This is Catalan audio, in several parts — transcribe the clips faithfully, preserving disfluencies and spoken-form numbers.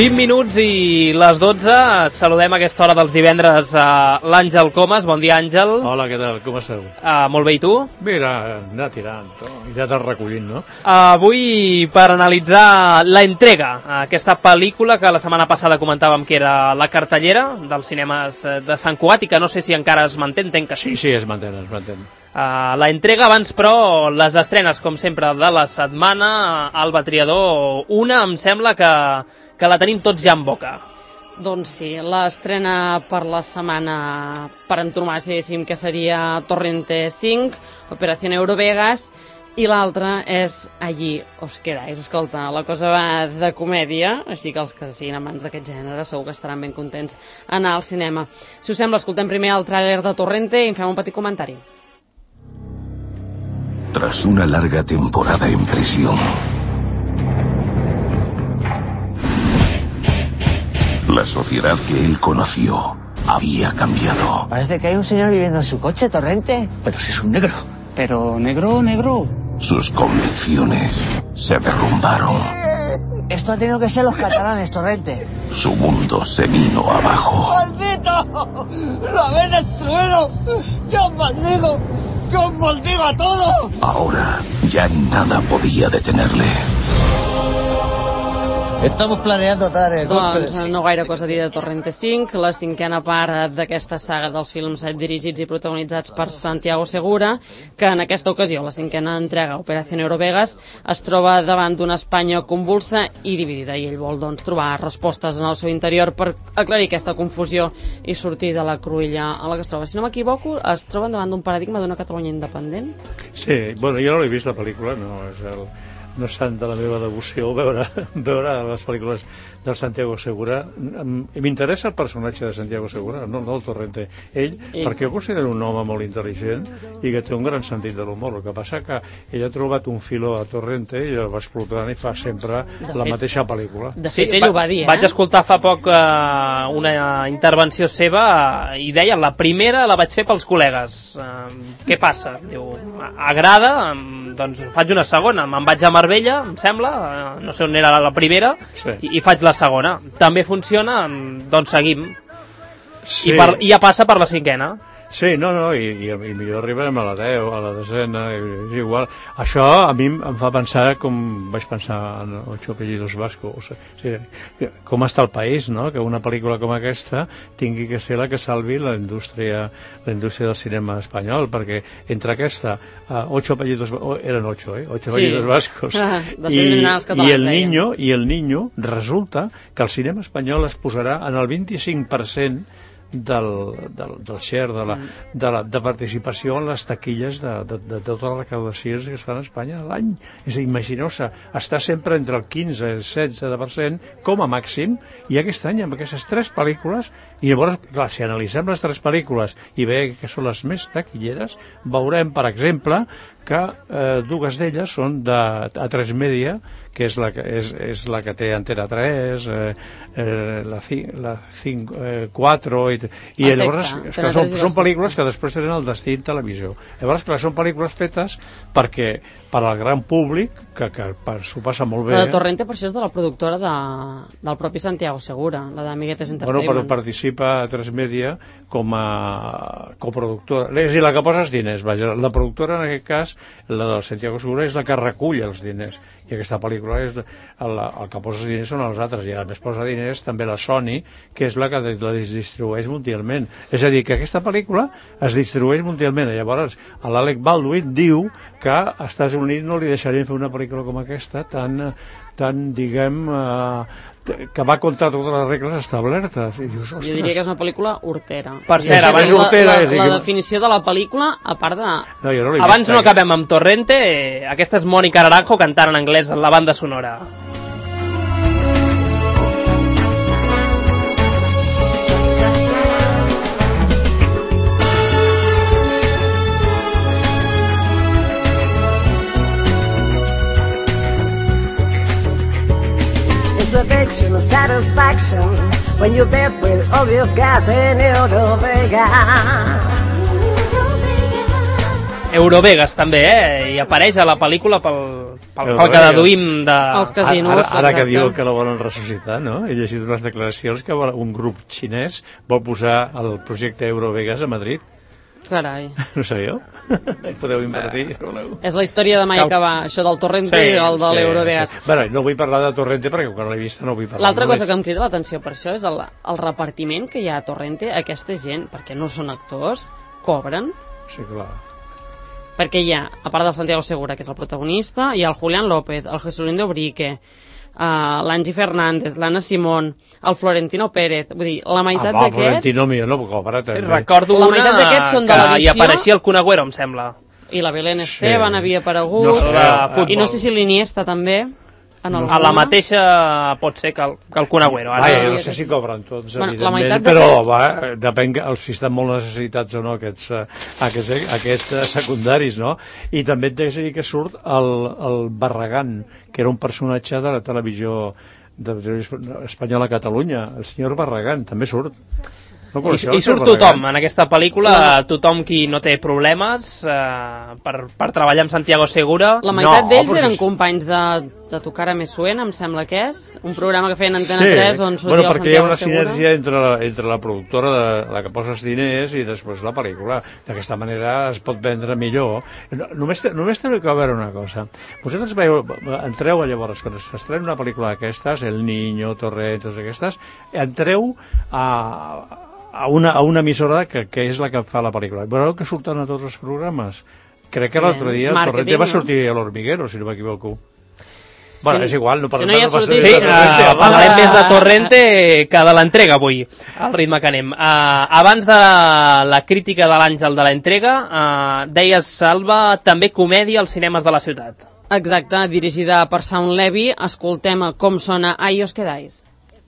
vint minuts i les dotze. Saludem a aquesta hora dels divendres a l'Àngel Comas. Bon dia, Àngel. Hola, què tal? Com esteu? Uh, molt bé, i tu? Mira, anar tirant, i ja t'has recollint, no? Uh, avui, per analitzar La Entrega, aquesta pel·lícula que la setmana passada comentàvem que era la cartellera dels cinemes de Sant Cugat i que no sé si encara es manté, entenc que sí. Sí, sí, es manté, es manté. Uh, la Entrega, abans però les estrenes com sempre de la setmana. Alba Triador, una em sembla que, que la tenim tots ja en boca. Doncs sí, l'estrena per la setmana per antonomàsia, que seria Torrente cinc, Operación Eurovegas, i l'altra és Allí os quedáis. Escolta, la cosa va de comèdia, així que els que siguin amants d'aquest gènere segur que estaran ben contents anar al cinema. Si us sembla, escoltem primer el tràiler de Torrente i en fem un petit comentari. Tras una larga temporada en prisión, la sociedad que él conoció había cambiado. Parece que hay un señor viviendo en su coche, Torrente. Pero si es un negro. Pero negro, negro. Sus convicciones se derrumbaron. Esto ha tenido que ser los catalanes, Torrente. Su mundo se vino abajo. ¡Maldito! ¡Lo habéis destruido! ¡Yo os maldigo! ¡Yo os maldigo a todos! Ahora ya nada podía detenerle. Estamos planeando dar el golpe. Doncs no gaire cosa a dir de Torrente cinc, la cinquena part d'aquesta saga dels films dirigits i protagonitzats per Santiago Segura, que en aquesta ocasió, la cinquena entrega, Operación Eurovegas, es troba davant d'una Espanya convulsa i dividida, i ell vol doncs, trobar respostes en el seu interior per aclarir aquesta confusió i sortir de la cruïlla a la que es troba. Si no m'equivoco, es troben davant d'un paradigma d'una Catalunya independent? Sí, bueno, jo no l'he vist la pel·lícula, no és el... no és tant de la meva devoció veure, veure les pel·lícules del Santiago Segura. M'interessa el personatge de Santiago Segura, no, no el Torrente, ell, I... perquè jo considero un home molt intel·ligent i que té un gran sentit de l'humor. El que passa que ell ha trobat un filó a Torrente i el va explotant i fa sempre de la fet, mateixa pel·lícula. De fet, ell ho va dir, eh? Vaig escoltar fa poc uh, una intervenció seva uh, i deia, la primera la vaig fer pels col·legues. Uh, què passa? Diu, agrada, um, doncs faig una segona, me'n vaig a Marbella, em sembla, no sé on era la primera, sí. i, i faig la segona. També funciona, doncs seguim. Sí. I, per, I ja passa per la cinquena. Sí, no, no, i, i, i millor arribarem a la deu, a la desena, és igual. Això a mi em fa pensar com vaig pensar en Ocho apellidos vascos. O sigui, com està el país, no? Que una pel·lícula com aquesta tingui que ser la que salvi la indústria, la indústria del cinema espanyol, perquè entre aquesta, uh, Ocho apellidos, oh, eren ocho, eh? Ocho sí. apellidos vascos. Ah, I, i el niño, i el niño resulta que el cinema espanyol es posarà en el vint-i-cinc per cent del, del, del share de, la, de, la, de participació en les taquilles de, de, de totes les recaudacions que es fan a Espanya a l'any. És a dir, imagineu-se, està sempre entre el quinze i el setze per cent com a màxim, i aquest any amb aquestes tres pel·lícules, i llavors, clar, si analitzem les tres pel·lícules i veiem que són les més taquilleres, veurem, per exemple, que eh, dues d'elles són de A tres Media, que és la que, és, és la que té Antena tres, eh, eh, la, la cinc, eh, quatre, i, i llavors és que són, són pel·lícules que després tenen el destí en televisió. Llavors, clar, són pel·lícules fetes perquè per al gran públic, que, que s'ho passa molt bé. La de Torrente, per això, és de la productora de, del propi Santiago Segura, la d'Amiguetes Entertainment. Bueno, però participa a tres Media com a coproductora. És a dir, la que posa els diners, vaja. La productora, en aquest cas, la del Santiago Segura, és la que recull els diners. I aquesta pel·lícula, és el, el que posa els diners són els altres. I a més posa diners també la Sony, que és la que la distribueix mundialment. És a dir, que aquesta pel·lícula es distribueix mundialment. I llavors, l'Alec Baldwin diu que als Estats Units no li deixarien fer una pel·lícula com aquesta tan, tan diguem, eh, que va contra totes les regles establertes. I dius, jo diria que és una pel·lícula hortera. Per cert, abans la, hortera, la, la, la definició de la pel·lícula, a part de... No, no abans no acabem amb Torrente, eh, aquesta és Mónica Naranjo cantant en anglès en la banda sonora. Addiction, satisfaction when you bet with all you've got in Eurovegas. Eurovegas també, eh? I apareix a la pel·lícula pel, pel, pel que deduïm de... Els casinos. Ara, ara que exacte. diu que la volen ressuscitar, no? He llegit unes declaracions que un grup xinès vol posar el projecte Eurovegas a Madrid. Carai. No sabíeu? Podeu invertir, si voleu. És la història de mai Cal- acabar, això del Torrente Sí, i el de l'Eurovegas. Sí. Bueno, no vull parlar de Torrente perquè quan l'he vista no vull parlar. L'altra només. cosa que em crida l'atenció per això és el, el repartiment que hi ha a Torrente. Aquesta gent, perquè no són actors, cobren, Sí, clar. perquè hi ha, a part del Santiago Segura, que és el protagonista, hi ha el Julián López, el Jesulindo Brique, uh, l'Angie Fernández, l'Anna Simón, el Florentino Pérez, vull dir, la meitat Ah, va, d'aquests... Florentino millor no cobra, també. Recordo La una meitat d'aquests són de que hi l'edició. apareixia el Kun Agüero, em sembla. I la Belén Sí. Esteban havia aparegut, No sé, de futbol. i no sé si l'Iniesta també, en el A la mateixa pot ser que el, que el Kun Agüero. Ara, Vaja, no diria sé que si sí. cobren tots, Bueno, la evidentment, meitat però d'aquests- va, depèn que- si estan molt necessitats o no aquests, eh, aquests, aquests eh, secundaris, no? I també et deixo dir que surt el, el Barragán, que era un personatge de la televisió de la televisió espanyola a Catalunya, el senyor Barragán, també surt. No I, coneixeu I el senyor surt tothom Barragán? en aquesta pel·lícula, tothom qui no té problemes eh, per, per treballar amb Santiago Segura. La meitat No, d'ells però eren si- companys de, de Tocar a Me Suena, em sembla que és, un programa que feien a Antena Sí, tres on sortia bueno, el perquè hi ha Santiago una Segura. sinergia entre la, entre la productora de la que poses diners i després la pel·lícula. D'aquesta manera es pot vendre millor. No, només, te, només teniu que veure una cosa. Vosaltres veieu, entreu llavors, quan s'estrena una pel·lícula d'aquestes, El Niño, Torrent, totes aquestes, entreu a, a, una, a una emissora que, que és la que fa la pel·lícula. Veureu que surten a tots els programes. Crec que l'altre Bé, dia el màrqueting, Torrente va no? sortir a l'Hormiguero, si no m'equivoco. Bueno, Si- és igual, no si no hi ha passa sortit- Sí, de uh, Torrente, parlarem va. més de Torrente que de l'entrega avui, al ritme que anem. Uh, abans de la crítica de l'Àngel de l'entrega, uh, deies, Salva, també comèdia als cinemes de la ciutat. Exacte, dirigida per Sound Levy, escoltem com sona Ahí os quedáis.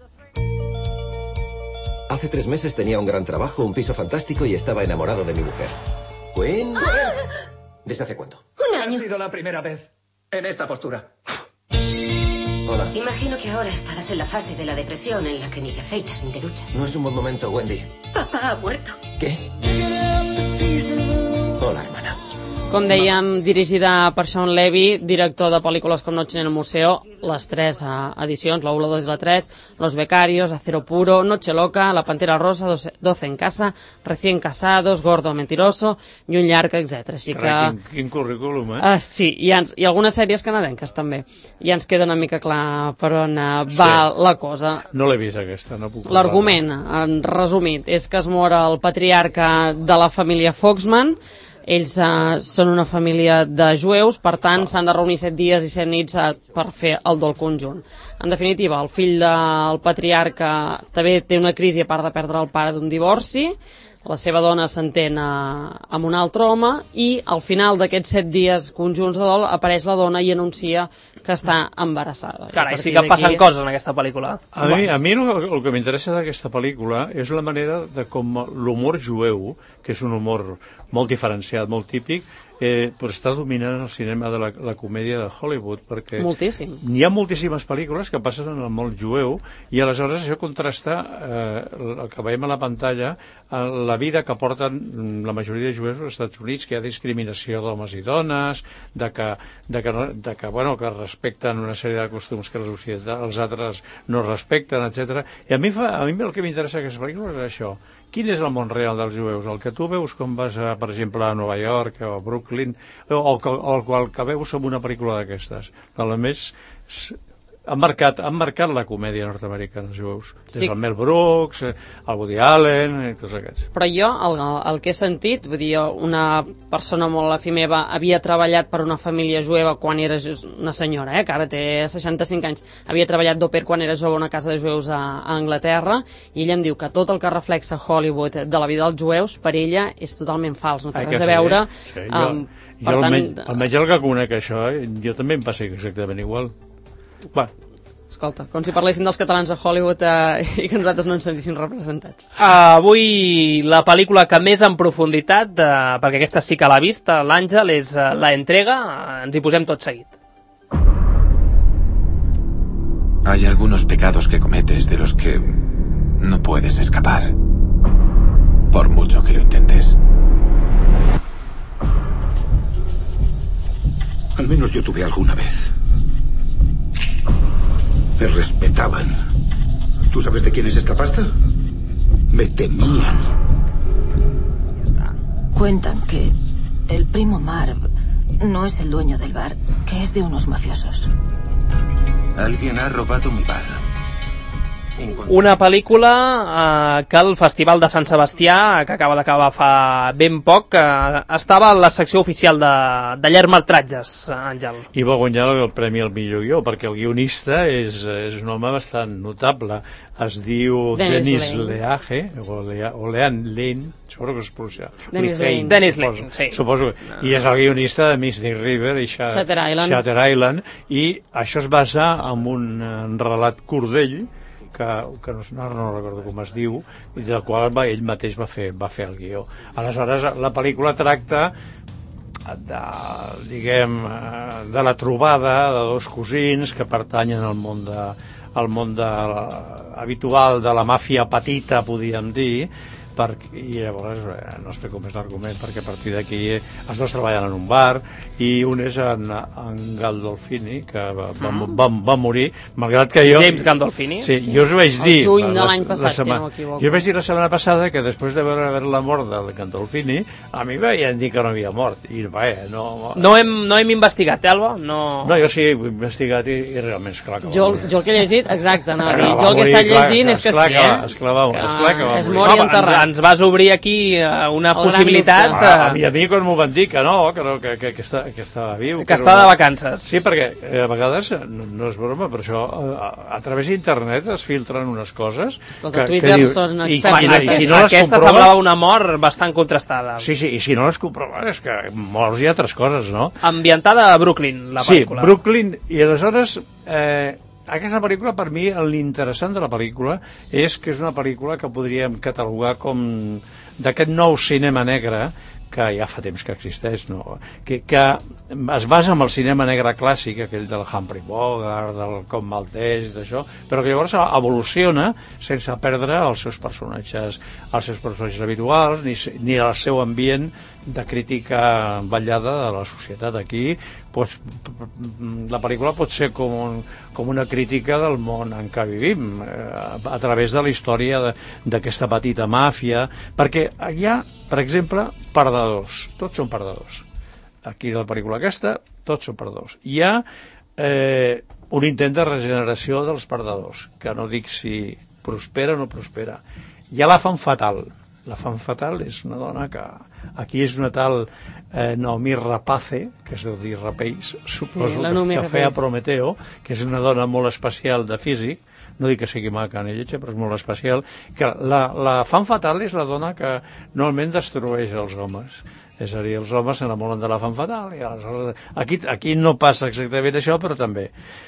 Hace tres meses tenía un gran trabajo, un piso fantástico y estaba enamorado de mi mujer. Gwen, ¿desde hace cuánto? Un año. Ha sido la primera vez en esta postura. Hola. Imagino que ahora estarás en la fase de la depresión en la que ni te afeitas ni te duchas. No es un buen momento, Wendy. Papá ha muerto. ¿Qué? Hola, hermana. Com dèiem, dirigida per Sean Levy, director de pel·lícules com Noche en el Museo, les tres uh, edicions, la u, la dos i la tres, Los Becarios, Acero Puro, Noche Loca, La Pantera Rosa, doce en casa, Recién Casados, Gordo Mentiroso i un llarg, etcètera. Així que... Carai, quin, quin currículum, eh? Uh, sí, i, ens, i algunes sèries canadenques també. Ja ens queda una mica clar per on uh, va Sí. la cosa. No l'he vist aquesta, no puc L'argument, en resumit, és que es mor el patriarca de la família Foxman. Ells uh, són una família de jueus, per tant s'han de reunir set dies i set nits uh, per fer el dol conjunt. En definitiva, el fill del patriarca també té una crisi a part de perdre el pare d'un divorci, la seva dona s'entén uh, amb un altre home i al final d'aquests set dies conjunts de dol apareix la dona i anuncia que està embarassada. Carai, sí que passen coses en aquesta pel·lícula. A mi, a mi el, el que m'interessa d'aquesta pel·lícula és la manera de com l'humor jueu, que és un humor molt diferenciat, molt típic, eh, però està dominant el cinema de la, la comèdia de Hollywood, perquè Moltíssim. hi ha moltíssimes pel·lícules que passen en el món jueu i aleshores això contrasta eh, el que veiem a la pantalla eh, la vida que porten la majoria de jueus als Estats Units, que hi ha discriminació d'homes i dones, de que, de que, no, de que, bueno, que respecten una sèrie de costums que els, els altres no respecten, etcètera. I a mi, fa, a mi el que m'interessa d'aquestes pel·lícules és això. Quin és el món real dels jueus? El que tu veus quan vas, a, per exemple, a Nova York o a Brooklyn, o, o, o el qual que veus en una pel·lícula d'aquestes. A més, han marcat, han marcat la comèdia nord-americana, els jueus. Des Sí. del Mel Brooks, el Woody Allen i tots aquests. Però jo, el, el que he sentit, vull dir, una persona molt afí meva havia treballat per una família jueva quan era just una senyora, eh, que ara té seixanta-cinc anys, havia treballat d'oper quan era jove a una casa de jueus a, a Anglaterra, i ella em diu que tot el que reflexa Hollywood de la vida dels jueus, per ella és totalment fals, no té Ai, res que a sí, veure. sí. Jo, Um, jo per tant, almenys, almenys el que conec això, eh, jo també em passa exactament igual. Va. escolta, com si parlessin dels catalans a Hollywood eh, i que nosaltres no ens sentíssim representats. Uh, avui la pel·lícula que més en profunditat, uh, perquè aquesta sí que l'ha vist, l'Àngel, és uh, La Entrega. Uh, ens hi posem tot seguit. Hay algunos pecados que cometes de los que no puedes escapar, por mucho que lo intentes. Al menos yo tuve alguna vez. Me respetaban. ¿Tú sabes de quién es esta pasta? Me temían. Cuentan que el primo Marv no es el dueño del bar, que es de unos mafiosos. Alguien ha robado mi bar. Una pel·lícula eh, que el Festival de Sant Sebastià, que acaba d'acabar fa ben poc, eh, estava a la secció oficial de, de llargmetratges, Àngel. I va guanyar el premi al millor guió, perquè el guionista és, és un home bastant notable. Es diu Denis Leage, o, Lea, o Lean Lane, suposo que es pronuncia. Denis Lane. Denis Lane, sí. Suposo que, no. I és el guionista de Mystic River i Sh Shutter Island. Shutter Island, i això es basa en un, en relat curt d'ell, que, que no, no, no recordo com es diu, i del qual va, ell mateix va fer, va fer el guió. Aleshores, la pel·lícula tracta de, diguem, de la trobada de dos cosins que pertanyen al món de, al món de, habitual de la màfia petita, podríem dir, per, i llavors eh, no sé com és l'argument, perquè a partir d'aquí els dos treballen en un bar i un és en, en Gandolfini, que va, va, va, va morir, malgrat que jo... James Gandolfini? Sí, jo us vaig dir... El juny de l'any passat, si no m'equivoco. Jo us vaig dir la setmana passada que després de veure la mort del Gandolfini, a mi veien dir que no havia mort, i va, eh, no... No hem, no hem investigat, eh, Alba? No... no, jo sí he investigat i, i realment és clar que va jo, morir. jo el que he llegit, exacte, no, jo el que he estat llegint és que sí, eh? Esclar, va, esclar que va es morir. mor i enterrat. Ens vas obrir aquí una el possibilitat... A, a mi a mi quan m'ho van dir que no, que, no, que, que, que, està, que estava viu. Que, que està de vacances. Sí, perquè eh, a vegades, no, no és broma, per això a, a través d'internet es filtren unes coses... Escolta, que, Twitter que diu, són i, experts. i, i, i si no aquesta comproves, semblava una mort bastant contrastada. Sí, sí, i si no les comproves és que morts hi ha altres coses, no? Ambientada a Brooklyn, la pel·lícula. Sí, Brooklyn, i aleshores... Eh, aquesta pel·lícula, per mi, l'interessant de la pel·lícula és que és una pel·lícula que podríem catalogar com d'aquest nou cinema negre que ja fa temps que existeix, no? que, que es basa en el cinema negre clàssic, aquell del Humphrey Bogart, del Com Maltès, d'això, però que llavors evoluciona sense perdre els seus personatges, els seus personatges habituals, ni, ni el seu ambient de crítica vetllada de la societat. Aquí pues, la pel·lícula pot ser com, un, com una crítica del món en què vivim, eh, a través de la història d'aquesta petita màfia, perquè hi ha, per exemple, perdedors, tots són perdedors. Aquí a la pel·lícula aquesta, tots són perdedors. Hi ha eh, un intent de regeneració dels perdedors, que no dic si prospera o no prospera. Hi ha la fam fatal. La fam fatal és una dona que... Aquí és una tal eh, Naomi Rapace, que es deu dir Rapace, suposo, sí, que, que feia Prometeo, que és una dona molt especial de físic, no dic que sigui maca ni lletja, però és molt especial, que la, la fam fatal és la dona que normalment destrueix els homes. És a dir, els homes s'enamoren de la fam fatal. I aleshores, aquí, aquí no passa exactament això, però també.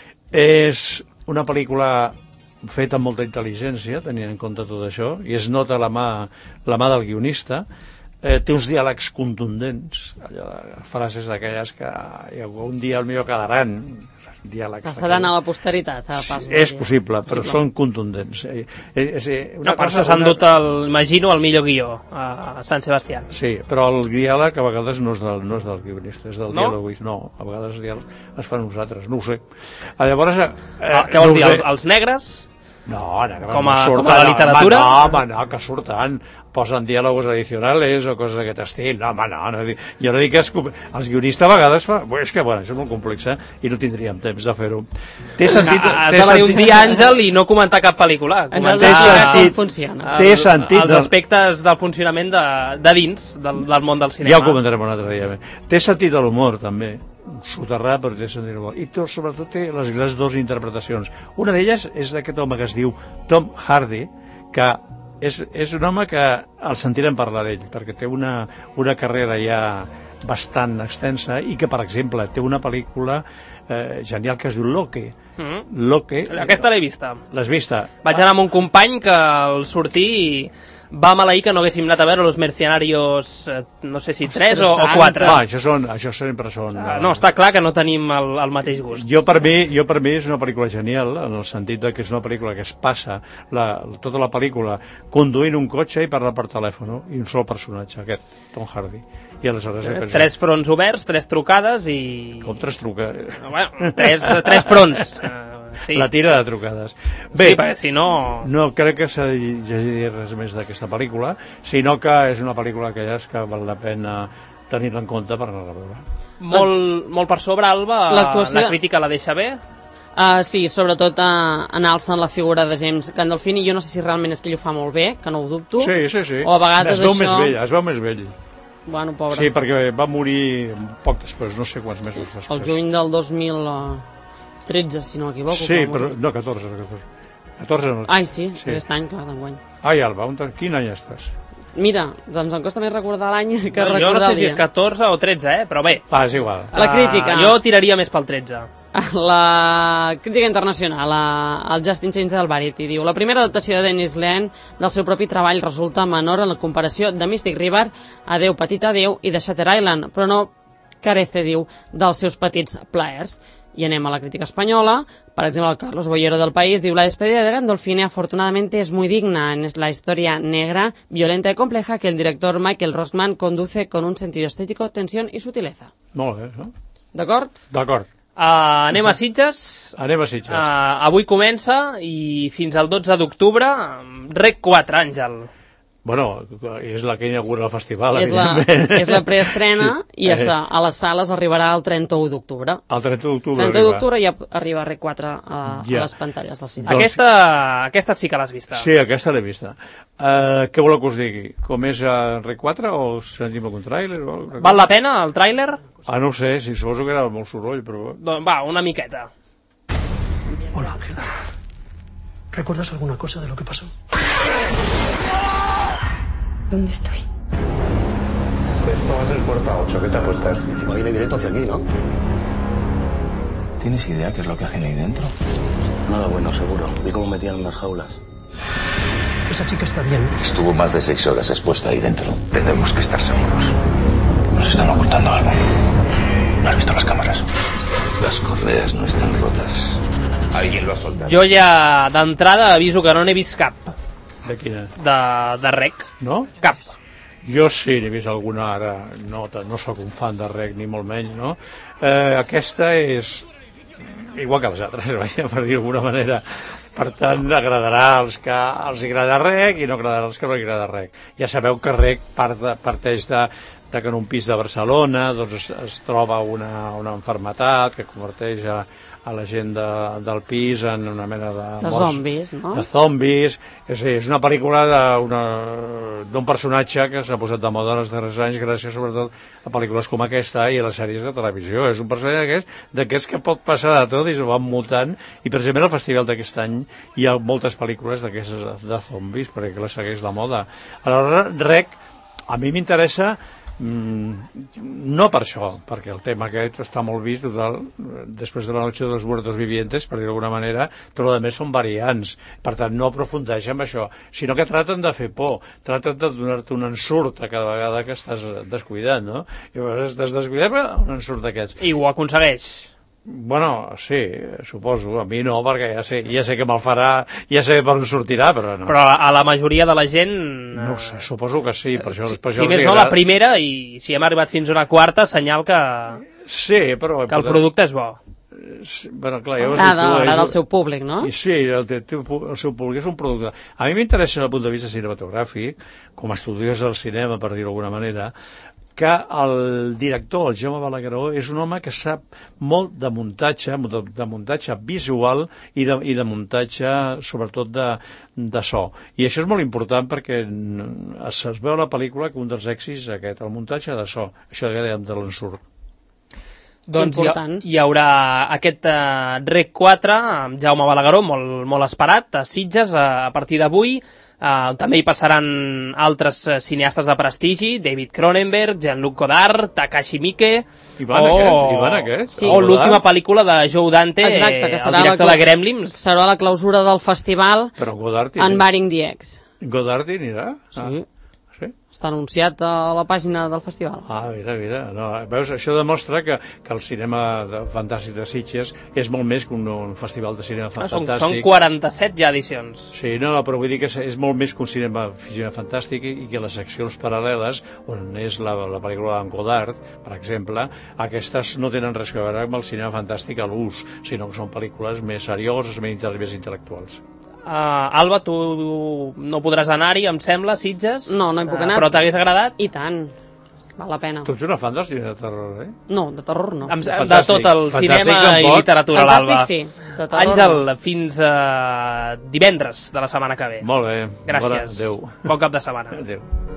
És una pel·lícula feta amb molta intel·ligència, tenint en compte tot això, i es nota la mà, la mà del guionista. Eh, té uns diàlegs contundents, allò, frases d'aquelles que un dia potser quedaran, diàlegs passaran a la posteritat, a pas és possible, però possible. Són contundents. Eh, eh, eh, una no, per això s'han una... dut, el, imagino, el millor guió a Sant Sebastià. Sí, però el diàleg a vegades no és del, no és del guionista, és del no? diàleg. No, a vegades els diàlegs es fan nosaltres, no ho sé. Llavors, eh, ah, què vols no dir, els, els negres? No, negre, com a, no surten, com a la literatura? No, home, no, que surten, posen diàlogos adicionals o coses d'aquest estil. No, home, no, no, jo no dic que es, els guionistes a vegades fa... És que, bueno, això és molt complex, eh? I no tindríem temps de fer-ho. Té sentit... Has de venir un dia, Àngel, i no comentar cap pel·lícula. Comentar com funciona. Té sentit... Els aspectes del funcionament de, de dins, del, del món del cinema. Ja ho comentarem un altre dia. Té sentit de l'humor, també. Soterrar, però té sentit l'humor. I tot, sobretot té les, les dues interpretacions. Una d'elles és d'aquest home que es diu Tom Hardy, que és, és un home que el sentirem parlar d'ell, perquè té una, una carrera ja bastant extensa i que, per exemple, té una pel·lícula eh, genial que es diu Locke. Mm-hmm. Locke. Aquesta l'he vista. L'has vista? Vaig anar amb un company que al sortir va maleir que no haguéssim anat a veure Los Mercenarios, eh, no sé si tres o, o quatre. Ah, això, són, això sempre són... Uh, no, està clar que no tenim el, el mateix gust. Jo per, mi, jo per mi és una pel·lícula genial, en el sentit de que és una pel·lícula que es passa la, tota la pel·lícula conduint un cotxe i parla per telèfon, i un sol personatge, aquest, Tom Hardy. I aleshores... Eh, tres fronts oberts, tres trucades i... Com tres trucades? Bueno, tres, tres fronts. Uh, sí. La tira de trucades. Bé, sí, perquè si no... No crec que s'hagi de dir res més d'aquesta pel·lícula, sinó que és una pel·lícula que ja és que val la pena tenir-la en compte per anar a veure. Molt, molt per sobre, Alba, la crítica la deixa bé? Uh, sí, sobretot uh, en alça la figura de James Gandolfini. Jo no sé si realment és que ell ho fa molt bé, que no ho dubto. Sí, sí, sí. O a vegades es veu això... més vell, es veu més vell. Bueno, pobre. Sí, perquè va morir poc després, no sé quants mesos després. El juny del dos mil tretze, si no m'equivoco. Sí, però... No, catorze, catorze. catorze no. Ai, sí, sí. Aquest any, clar, d'enguany. Ai, Alba, on, quin any estàs? Mira, doncs em costa més recordar l'any que no, recordar el dia. Jo no sé si és catorze o tretze, eh? Però bé. Ah, és igual. La crítica. Uh, jo tiraria més pel tretze. La crítica internacional, el Justin Chance del Variety diu: la primera adaptació de Denis Lean del seu propi treball resulta menor en la comparació de Mystic River, Adeu petit adeu i de Shutter Island, però no carece, diu, dels seus petits plaers. I anem a la crítica espanyola. Per exemple, el Carlos Boyero del País diu: la despedida de Gandolfini afortunadamente es muy digna, es la historia negra, violenta y compleja que el director Michael Rossman conduce con un sentido estético, tensión y sutileza. Molt bé, no? D'acord? D'acord. Uh, anem a Sitges. Anem a Sitges. Uh, avui comença i fins al dotze d'octubre Rec quatre, Àngel. Bueno, és la que inaugura el festival, és la, és la preestrena sí. i a, a les sales arribarà el trenta-u d'octubre. El trenta d'octubre trenta d'octubre ja arriba Rec quatre a, ja. a les pantalles del cinema. Aquesta, aquesta sí que l'has vista. Sí, aquesta l'he vista. Uh, què voleu que us digui? Com és a Rec quatre o sentim algun tràiler? Val la pena el tràiler? Ah, no ho sé, si suposo que era molt soroll, però... Doncs va, una miqueta. Hola, Ángela. ¿Recuerdas alguna cosa de lo que pasó? ¿Dónde estoy? Esto va a ser fuerza ocho, ¿qué te apuestas? Encima viene directo hacia aquí, ¿no? ¿Tienes idea qué es lo que hacen ahí dentro? Nada bueno, seguro. Vi cómo metían unas jaulas. Esa chica está bien. Estuvo más de seis horas expuesta ahí dentro. Tenemos que estar seguros. Nos están ocultando algo. ¿No has visto las cámaras? Las correas no están rotas. Alguien lo ha soldado. Jo ja d'entrada aviso que no n'he vist cap. De quina? De, de Rec. No? Cap. Jo sí, n'he vist alguna ara. No, no sóc un fan de Rec, ni molt menys, no? Eh, aquesta és igual que les altres, vaja, per dir d'alguna manera. Per tant, agradarà als que els agrada Rec i no agradarà als que no agrada Rec. Ja sabeu que Rec part de, parteix de, de que en un pis de Barcelona doncs es, es troba una, una enfermetat que converteix a, a la gent de, del pis en una mena de... De morts, zombis, no? De zombis. És, és una pel·lícula d'un personatge que s'ha posat de moda en els darrers anys gràcies sobretot a pel·lícules com aquesta i a les sèries de televisió. És un personatge d'aquests que pot passar de tot i se van mutant, i precisament al festival d'aquest any hi ha moltes pel·lícules d'aquestes de, de zombis perquè la segueix la moda. Aleshores, Rec, a mi m'interessa mm, no per això, perquè el tema aquest està molt vist total, després de la noche de los muertos vivientes, per dir d'alguna manera, però a més són variants, per tant no aprofundeix en això, sinó que traten de fer por, traten de donar-te un ensurt a cada vegada que estàs descuidat, no? I llavors estàs descuidat, però un ensurt d'aquests. I ho aconsegueix. Bueno, sí, suposo, a mi no, perquè ja sé, ja sé que me'l farà, ja sé per on sortirà, però no. Però a la, a la majoria de la gent... No ho sé, suposo que sí, per això... Per si això més no, la primera, i si hem arribat fins a una quarta, senyal que, sí, però, que el producte és bo. Sí, bueno, clar, ja agrada, agrada el seu públic, no? I sí, el, el seu públic és un producte. A mi m'interessa des del punt de vista cinematogràfic, com a estudiós del cinema, per dir-ho d'alguna manera, que el director, el Jaume Balagueró, és un home que sap molt de muntatge, de, de muntatge visual i de, i de muntatge, sobretot, de, de so. I això és molt important perquè es, es veu a la pel·lícula que un dels èxits és aquest, el muntatge de so. Això que dèiem de l'ensurt. Doncs hi, hi haurà aquest uh, Rec quatre amb Jaume Balagueró, molt, molt esperat, a Sitges, a, a partir d'avui. Uh, també hi passaran altres uh, cineastes de prestigi, David Cronenberg, Jean-Luc Godard, Takashi Miike, i van o, aquests, i van aquests, sí, o l'última pel·lícula de Joe Dante, exacte, que serà el director la, de Gremlins. Serà la clausura del festival Però Godard en Baring the X. Godard hi anirà? Sí. Ah. Sí? Està anunciat a la pàgina del festival. Ah, mira, mira. No, veus, això demostra que, que el cinema de, fantàstic de Sitges és molt més que un, un festival de cinema ah, són, fantàstic. Són quaranta-set ja edicions. Sí, no, no, però vull dir que és, és molt més que un cinema, cinema fantàstic i, i que les seccions paral·leles, on és la, la pel·lícula d'en Godard, per exemple, aquestes no tenen res a veure amb el cinema fantàstic a l'ús, sinó que són pel·lícules més serioses, més, més intel·lectuals. Uh, Alba, tu no podràs anar-hi, em sembla, Sitges. No, no hi puc anar. Uh, però t'hagués agradat? I tant. Val la pena. Tu ets una fan del cinema de terror, eh? No, de terror no. Em, de tot el Fantàstic, cinema i literatura, l'Alba. Fantàstic, sí. De terror, Àngel, no. fins uh, divendres de la setmana que ve. Molt bé. Gràcies. Adéu. Bon cap de setmana. Adéu.